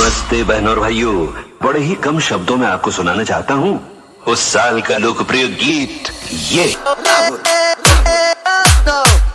नमस्ते बहनों और भाइयों, बड़े ही कम शब्दों में आपको सुनाना चाहता हूँ उस साल का लोकप्रिय गीत ये।